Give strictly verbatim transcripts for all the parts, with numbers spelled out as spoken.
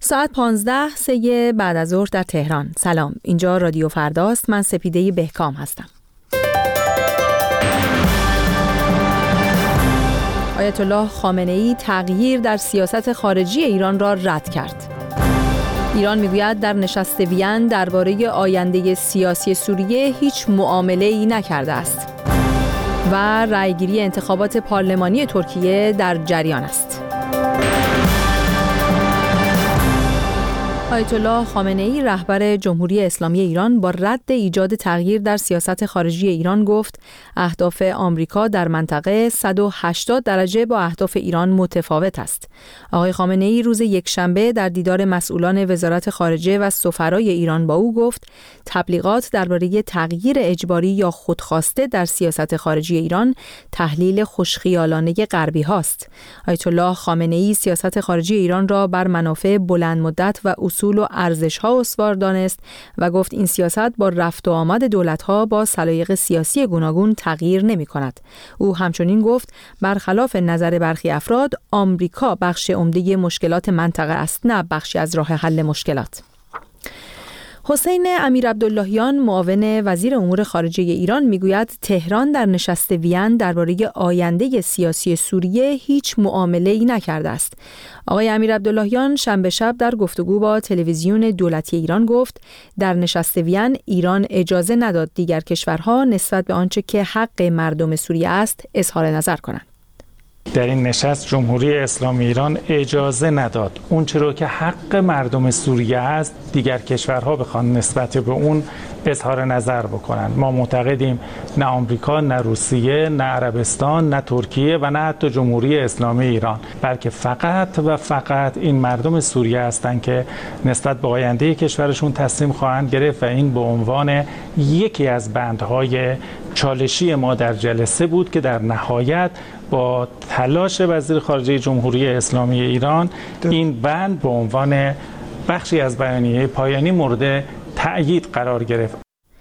ساعت پانزده سه بعد از ظهر در تهران. سلام، اینجا رادیو فرداست. من سپیده بهکام هستم. آیت الله خامنه‌ای تغییر در سیاست خارجی ایران را رد کرد. ایران میگوید در نشست وین درباره آینده سیاسی سوریه هیچ معامله‌ای نکرده است و رأیگیری انتخابات پارلمانی ترکیه در جریان است. آیت الله خامنه‌ای رهبر جمهوری اسلامی ایران با رد ایجاد تغییر در سیاست خارجی ایران گفت اهداف آمریکا در منطقه صد و هشتاد درجه با اهداف ایران متفاوت است. آقای خامنه‌ای روز یکشنبه در دیدار مسئولان وزارت خارجه و سفرای ایران با او گفت تبلیغات درباره تغییر اجباری یا خودخواسته در سیاست خارجی ایران تحلیل خوشخیالانه غربی هاست. آیت الله خامنه‌ای سیاست خارجی ایران را بر منافع بلند مدت و اصول و ارزش‌ها استوار دانست و گفت این سیاست با رفت و آمد دولت‌ها با سلایق سیاسی گوناگون تغییر نمی‌کند. او همچنین گفت برخلاف نظر برخی افراد آمریکا بخش عمده مشکلات منطقه است، نه بخشی از راه حل مشکلات. حسین امیرعبداللهیان معاون وزیر امور خارجه ایران میگوید تهران در نشست وین درباره آینده سیاسی سوریه هیچ معامله‌ای نکرده است. آقای امیرعبداللهیان شنبه شب در گفتگو با تلویزیون دولتی ایران گفت در نشست وین ایران اجازه نداد دیگر کشورها نسبت به آنچه که حق مردم سوریه است اظهار نظر کنند. در این نشست جمهوری اسلامی ایران اجازه نداد اون چرا که حق مردم سوریه است دیگر کشورها بخوان نسبت به اون اظهار نظر بکنند. ما معتقدیم نه آمریکا، نه روسیه، نه عربستان، نه ترکیه و نه حتی جمهوری اسلامی ایران، بلکه فقط و فقط این مردم سوریه هستند که نسبت به آینده کشورشون تصمیم خواهند گرفت و این به عنوان یکی از بندهای چالشی ما در جلسه بود که در نهایت با تلاش وزیر خارجه جمهوری اسلامی ایران این بند به عنوان بخشی از بیانیه پایانی مورد تأیید قرار گرفت.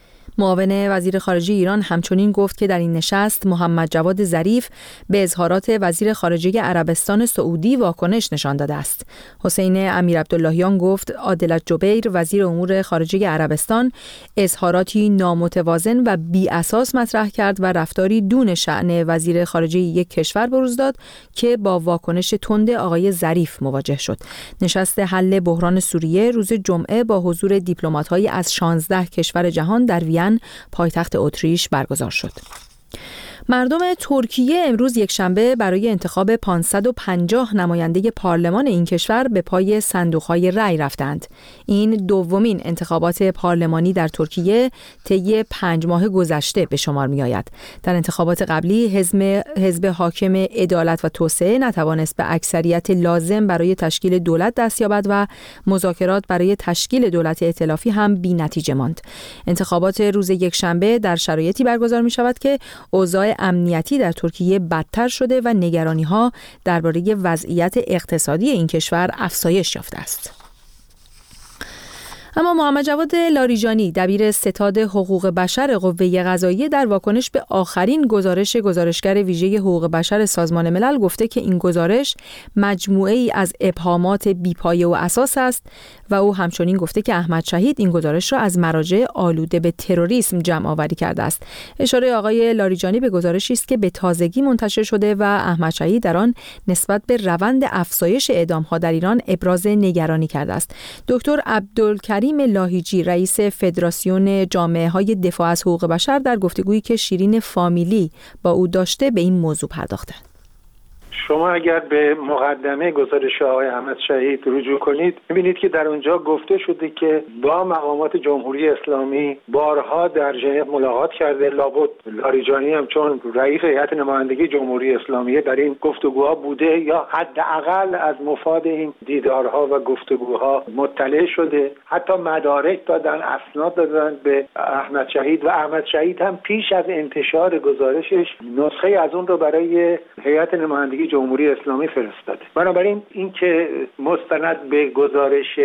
معاون وزیر خارجه ایران همچنین گفت که در این نشست محمد جواد ظریف به اظهارات وزیر خارجه عربستان سعودی واکنش نشان داده است. حسین امیرعبداللهیان گفت عادل جبیر وزیر امور خارجه عربستان اظهاراتی نامتوازن و بی اساس مطرح کرد و رفتاری دون شأن وزیر خارجه یک کشور بروز داد که با واکنش تند آقای ظریف مواجه شد. نشست حل بحران سوریه روز جمعه با حضور دیپلمات‌های از شانزده کشور جهان در وین پایتخت اتریش برگزار شد. مردم ترکیه امروز یکشنبه برای انتخاب پانصد و پنجاه نماینده پارلمان این کشور به پای صندوق‌های رأی رفتند. این دومین انتخابات پارلمانی در ترکیه طی پنج ماه گذشته به شمار می‌آید. در انتخابات قبلی حزب حزب حاکم عدالت و توسعه نتوانست به اکثریت لازم برای تشکیل دولت دست یابد و مذاکرات برای تشکیل دولت ائتلافی هم بی‌نتیجه ماند. انتخابات روز یکشنبه در شرایطی برگزار می‌شود که اوضاع امنیتی در ترکیه بدتر شده و نگرانی‌ها درباره وضعیت اقتصادی این کشور افزایش یافته است. اما محمد جواد لاریجانی دبیر ستاد حقوق بشر قوه قضاییه در واکنش به آخرین گزارش گزارشگر ویژه حقوق بشر سازمان ملل گفته که این گزارش مجموعه‌ای از ابهامات بی‌پایه و اساس است و او همچنین گفته که احمد شهید این گزارش را از مراجع آلوده به تروریسم جمع آوری کرده است. اشاره آقای لاریجانی به گزارشی است که به تازگی منتشر شده و احمد شهید در آن نسبت به روند افزایش اعدام‌ها در ایران ابراز نگرانی کرده است. دکتر عبدالکریم لاهیجی رئیس فدراسیون جامعه‌های دفاع از حقوق بشر در گفتگویی که شیرین فامیلی با او داشته به این موضوع پرداخته. شما اگر به مقدمه گزارش آقای احمد شهید رجوع کنید می‌بینید که در اونجا گفته شده که با مقامات جمهوری اسلامی بارها در ژنو ملاقات کرده. لابد لاریجانی هم چون رئیس هیئت نمایندگی جمهوری اسلامی در این گفتگوها بوده یا حداقل از مفاد این دیدارها و گفتگوها مطلع شده. حتی مدارک دادن، اسناد دادن به احمد شهید و احمد شهید هم پیش از انتشار گزارشش نسخه از اون رو برای هیئت نمایندگی جمهوری اسلامی فرستاده. بنابراین این که مستند به گزارش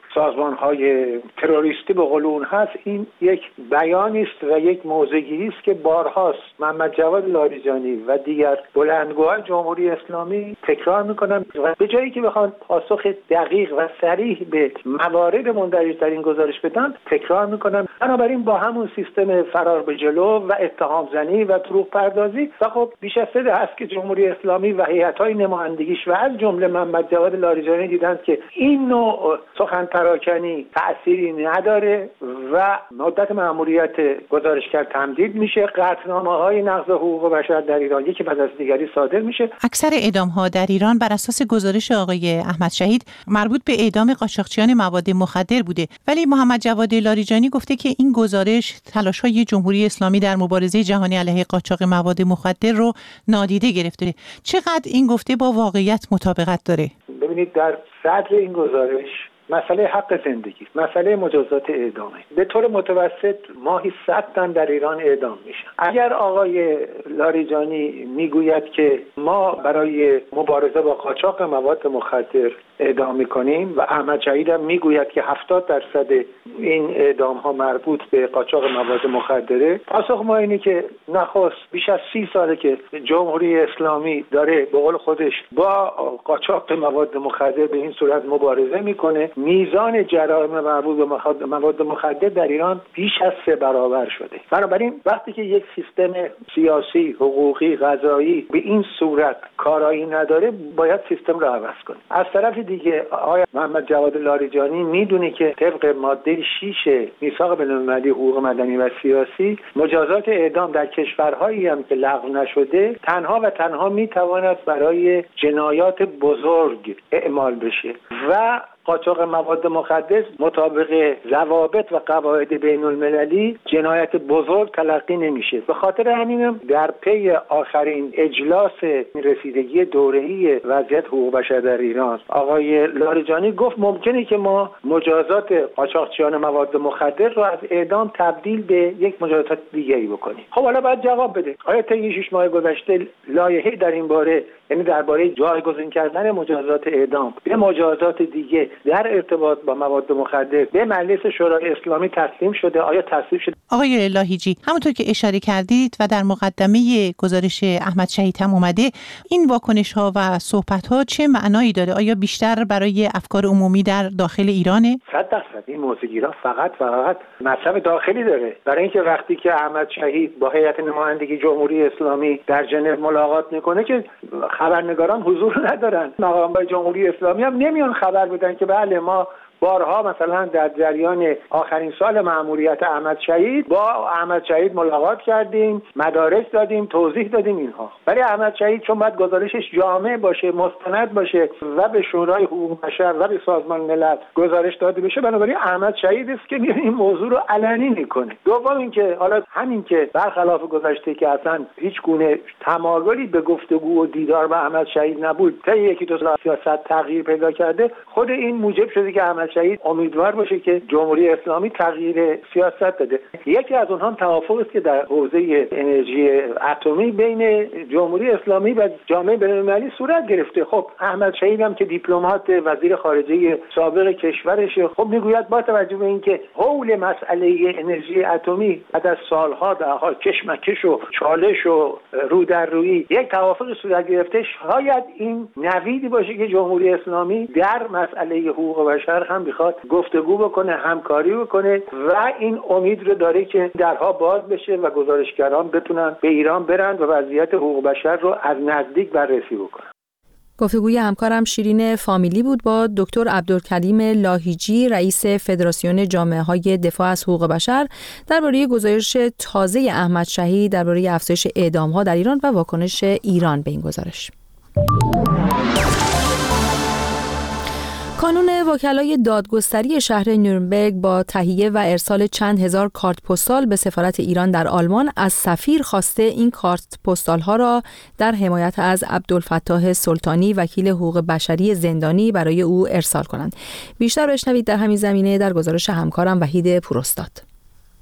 سازمان‌های تروریستی به قول اون هست، این یک بیانی است و یک موضع‌گیری است که بارهاست محمد جواد لاریجانی و دیگر بلندگوهای جمهوری اسلامی تکرار می‌کنن و به جایی که بخوان پاسخ دقیق و صریح به موارد مندرج در این گزارش بدن تکرار می‌کنن. بنابراین با همون سیستم فرار به جلو و اتهام زنی و دروغ پردازی و خب بیش از سه دهه است که جمهوری اسلامی و هیئت‌های نمایندگیش و از جمله محمد جواد لاریجانی دیدند که این نوع سخن پراکنی تأثیری نداره و مدت مأموریت گزارشگر تمدید میشه، قطعنامه‌های نقض حقوق بشر در ایران یکی بعد از دیگری صادر میشه. اکثر اعدام‌ها در ایران بر اساس گزارش آقای احمد شهید مربوط به اعدام قاچاقچیان مواد مخدر بوده، ولی محمد جواد لاریجانی گفته که این گزارش تلاش‌های جمهوری اسلامی در مبارزه جهانی علیه قاچاق مواد مخدر رو نادیده گرفته. چقدر این گفته با واقعیت مطابقت داره؟ ببینید در صدر این گزارش مسئله حق زندگی، مسئله مجازات اعدامه. به طور متوسط ماهی صد تن در ایران اعدام میشن. اگر آقای لاریجانی میگوید که ما برای مبارزه با قاچاق مواد مخدر اعدام میکنیم و احمد شهید هم میگوید که هفتاد درصد این اعدام ها مربوط به قاچاق مواد مخدره، پاسخ ما اینه که نخست بیش از سی ساله که جمهوری اسلامی داره به قول خودش با قاچاق مواد مخدر به این صورت مبارزه میکنه. میزان جرایم مربوط به مواد مخدر در ایران بیش از سه برابر شده. بنابراین وقتی که یک سیستم سیاسی، حقوقی، قضایی به این صورت کارایی نداره، باید سیستم را عوض کنه. از طرف دیگه آقای محمد جواد لاریجانی میدونه که طبق ماده شش میثاق بین‌المللی حقوق مدنی و سیاسی مجازات اعدام در کشورهایی هم که لغو نشده تنها و تنها میتواند برای جنایات بزرگ اعمال بشه و قاچاق مواد مخدر مطابق ضوابط و قواعد بین المللی جنایت بزرگ تلقی نمیشه. به خاطر همینم در پی آخرین اجلاس رسیدگی دوره‌ای وضعیت حقوق بشر در ایران آقای لاریجانی گفت ممکنه که ما مجازات قاچاقچیان مواد مخدر رو از اعدام تبدیل به یک مجازات دیگری بکنیم. خب حالا باید جواب بده آیا طی شش ماه گذشته لایحه‌ای در این باره، یعنی درباره جایگزین کردن مجازات اعدام به مجازات دیگه در ارتباط با مواد مخدر به مجلس شورای اسلامی تسلیم شده؟ آیا تصویب شده؟ آقای لاهیجی، همونطور که اشاره کردید و در مقدمه گزارش احمد شهید هم اومده، این واکنش ها و صحبت ها چه معنایی داره؟ آیا بیشتر برای افکار عمومی در داخل ایرانه؟ صد درصد این موضوعگیرا فقط فقط مطلب داخلی داره. برای اینکه وقتی که احمد شهید با هیئت نمایندگی جمهوری اسلامی در ژنو ملاقات میکنه که خبرنگاران حضور ندارن، مقامات جمهوری اسلامی هم نمیان خبر بدن که بله ما بارها مثلا در جریان آخرین سال مأموریت احمد شهید با احمد شهید ملاقات کردیم، مدارک دادیم، توضیح دادیم اینها. ولی احمد شهید چون باید گزارشش جامع باشه، مستند باشه و به شورای حقوق بشر و به سازمان ملل گزارش داده بشه، بنابراین احمد شهید است که این موضوع رو علنی میکنه. دوم اینکه حالا همین که برخلاف گذشته که اصلا هیچ گونه تمایلی به گفتگو و دیدار با احمد شهید نبود، تا یکی دو سال سیاست تغییر پیدا کرده، خود این موجب شده که احمد شهید امیدوار باشه که جمهوری اسلامی تغییر سیاست بده. یکی از اونها توافق است که در حوزه انرژی اتمی بین جمهوری اسلامی و جامعه بین‌المللی صورت گرفته. خب احمد شهید هم که دیپلمات وزیر خارجه سابق کشورش، خب میگوید با توجه به اینکه حول مسئله انرژی اتمی بعد از سالها دهها کشمکش و چالش و رو در رویی یک توافق صورت گرفته، شاید این نویدی باشه که جمهوری اسلامی در مسئله حقوق بشر هم بخواد گفتگو بکنه، همکاری بکنه و این امید رو داره که درها باز بشه و گزارشگران بتونن به ایران برن و وضعیت حقوق بشر رو از نزدیک بررسی بکنن. گفتگوی همکارم شیرین فامیلی بود با دکتر عبدالکریم لاهیجی، رئیس فدراسیون جامعه‌های دفاع از حقوق بشر، درباره گزارش تازه احمد شهید درباره افزایش اعدام‌ها در ایران و واکنش ایران به این گزارش. کانون وکلای دادگستری شهر نیورنبرگ با تهیه و ارسال چند هزار کارت پستال به سفارت ایران در آلمان از سفیر خواسته این کارت پستال‌ها را در حمایت از عبدالفتاح سلطانی، وکیل حقوق بشری زندانی، برای او ارسال کنند. بیشتر بشنوید در همین زمینه در گزارش همکارم وحید پوراستاد.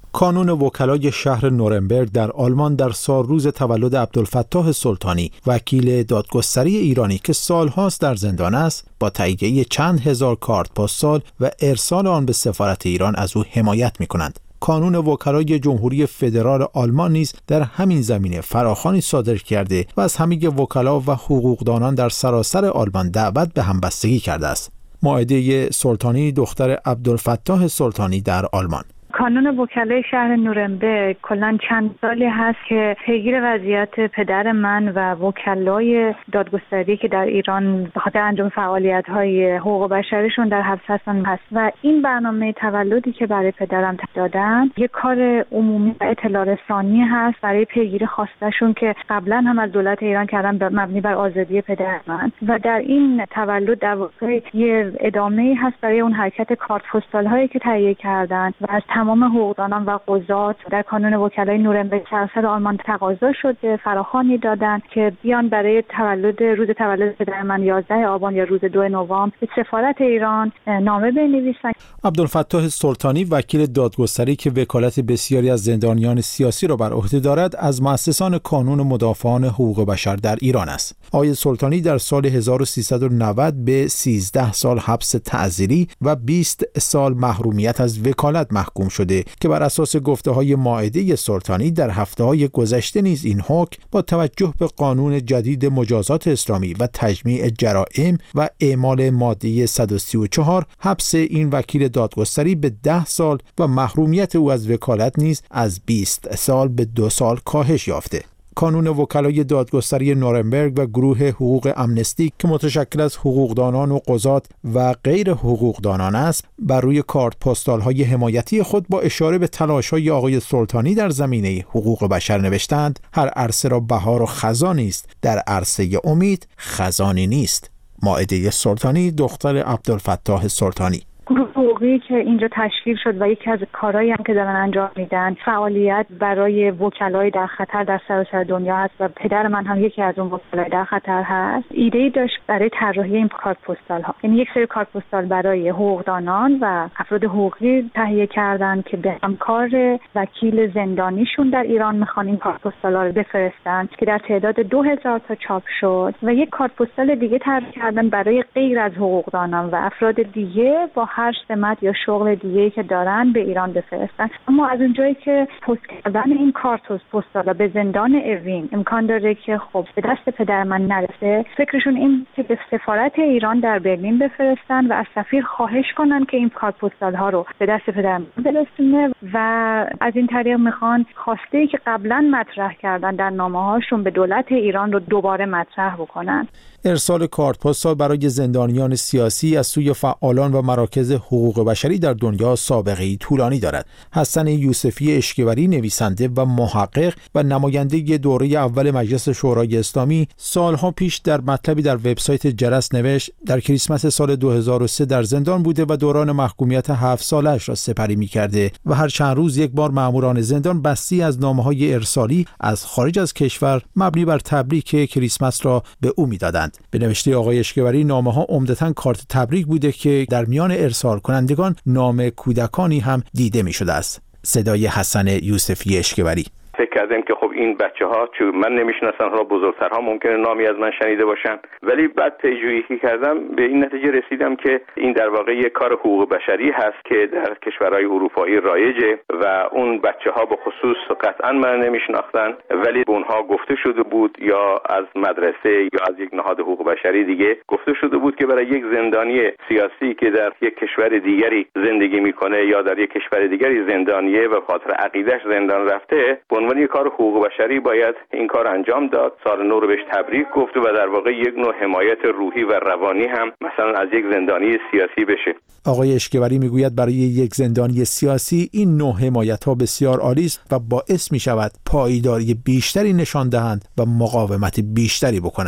کانون وکلای شهر نورنبرگ در آلمان در سالروز تولد عبدالفتاح سلطانی، وکیل دادگستری ایرانی که سالهاست در زندان است، با تهیه چند هزار کارت پستال و ارسال آن به سفارت ایران از او حمایت می‌کنند. کانون وکلای جمهوری فدرال آلمان نیز در همین زمینه فراخوانی صادر کرده و از همه وکلا و حقوقدانان در سراسر آلمان دعوت به همبستگی کرده است. مائده سلطانی دختر عبدالفتاح سلطانی در آلمان. کانون وکلای شهر نورنبرگ کلاً چند سالی هست که پیگیر وضعیت پدر من و وکلای دادگستری که در ایران به خاطر انجام فعالیت‌های حقوق بشریشون در حبس هستن هست و این برنامه تولدی که برای پدرم دادن یک کار عمومی و اطلاع رسانی هست برای پیگیری خواستشون که قبلا هم از دولت ایران کردن مبنی بر آزادی پدر من و در این تولد در واقع یه ادامه‌ای هست برای اون حرکت کارت پستال‌هایی که تهیه کردن و از تمام حقوقدانان و قضات در کانون وکلای نورنبرگ سراسر آلمان تقاضا شده، فراخوانی دادن که بیان برای تولد روز تولد پدر من یازده آبان یا روز دو نوامبر به سفارت ایران نامه بنویسن. عبدالفتاح سلطانی، وکیل دادگستری که وکالت بسیاری از زندانیان سیاسی را بر عهده دارد، از مؤسسان کانون مدافعان حقوق بشر در ایران است. آقای سلطانی در سال هزار و سیصد و نود به سیزده سال حبس تعزیری و بیست سال محرومیت از وکالت محکوم شده که بر اساس گفته‌های مائده سلطانی در هفته‌های گذشته نیز این حکم با توجه به قانون جدید مجازات اسلامی و تجمیع جرائم و اعمال ماده صد و سی و چهار حبس این وکیل دادگستری به ده سال و محرومیت او از وکالت نیز از بیست سال به دو سال کاهش یافته. کانون وکلای دادگستری نورنبرگ و گروه حقوق امنستی که متشکل از حقوقدانان و قضات و غیر حقوقدانان است، بر روی کارت پستال‌های حمایتی خود با اشاره به تلاش‌های آقای سلطانی در زمینه حقوق بشر نوشتند: هر عرصه را بهار و خزانی است، در عرصه امید خزانی نیست. مائده سلطانی دختر عبدالفتاح سلطانی. گروه حقوقی که اینجا تشکیل شد و یکی از کارهایی هم که دارن انجام میدن فعالیت برای وکلای در خطر در سراسر دنیا هست و پدر من هم یکی از اون وکلای در خطر هست. ایده‌ای داشت برای طراحی این کارت پستال ها، یعنی یک سری کارت پستال برای حقوقدانان و افراد حقوقی تهیه کردن که به همکار وکیل زندانیشون در ایران میخوان این کارت پستال ها رو بفرستن که در تعداد دو هزار تا چاپ شد و یک کارت پستال دیگه طراحی کردن برای غیر از حقوقدانان و افراد دیگه با هر سمت یا شغل دیگه‌ای که دارن به ایران بفرستن. اما از اونجایی که پست کردن این کارت پستالا به زندان اوین امکان داره که خب به دست پدر من نرسه، فکرشون این که به سفارت ایران در برلین بفرستن و از سفیر خواهش کنن که این کارت پستال ها رو به دست پدر من برسونه و از این طریق میخوان خواسته ای که قبلا مطرح کردن در نامه هاشون به دولت ایران رو دوباره مطرح بکنن. ارسال کارت پستال برای زندانیان سیاسی از سوی فعالان و مراکز حقوق بشری در دنیا سابقه‌ای طولانی دارد. حسن یوسفی اشکوری، نویسنده و محقق و نماینده دوره اول مجلس شورای اسلامی، سالها پیش در مطلبی در وبسایت جرس نوشت در کریسمس سال دو هزار و سه در زندان بوده و دوران محکومیت هفت سالش را سپری می‌کرده و هر چند روز یک بار ماموران زندان بستی از نامه‌های ارسالی از خارج از کشور مبنی بر تبریک کریسمس را به او می‌دادند. به نوشته آقای اشکوری، نامه‌ها عمدتاً کارت تبریک بوده که در میان ارسال کنندگان نام کودکانی هم دیده می‌شده است. صدای حسن یوسفی اشکوری. فکر کردم که خب این بچه ها چون من نمیشناسم، ها بزرگترها ممکنه نامی از من شنیده باشن، ولی بعد پیجویی که کردم به این نتیجه رسیدم که این در واقع یک کار حقوق بشری هست که در کشورهای اروپایی رایجه و اون بچه ها به خصوص قطعا من نمیشناختن، ولی به اونها گفته شده بود یا از مدرسه یا از یک نهاد حقوق بشری دیگه گفته شده بود که برای یک زندانی سیاسی که در یک کشور دیگری زندگی میکنه یا در یک کشور دیگری زندانیه و خاطر عقیده‌اش زندان رفته، عنوان کار حقوق بشری باید این کار انجام داد. سال نو رو بهش تبریک گفت و در واقع یک نوع حمایت روحی و روانی هم مثلا از یک زندانی سیاسی بشه. آقای اشکوری میگوید برای یک زندانی سیاسی این نوع حمایت ها بسیار عالی است و باعث می شود پایداری بیشتری نشان دهند و مقاومت بیشتری بکنند.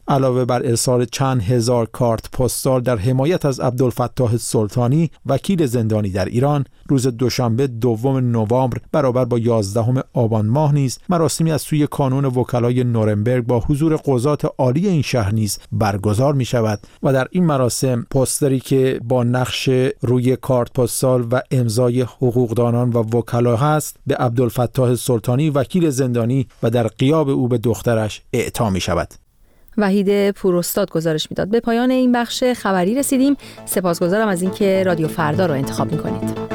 علاوه بر ارسال چند هزار کارت پستال در حمایت از عبدالفتاح سلطانی وکیل زندانی در ایران، روز دوشنبه دوم نوامبر برابر با یازدهم آبان ماه نیز مراسمی از سوی کانون وکلای نورنبرگ با حضور قضات عالی این شهر نیز برگزار می شود و در این مراسم پوستری که با نقش روی کارت پستال و امضای حقوقدانان و وکلا هست به عبدالفتاح سلطانی وکیل زندانی و در غیاب او به دخترش اعطا می شود. وحید پوراستاد گزارش میداد. به پایان این بخش خبری رسیدیم. سپاسگزارم از اینکه رادیو فردا رو انتخاب می‌کنید.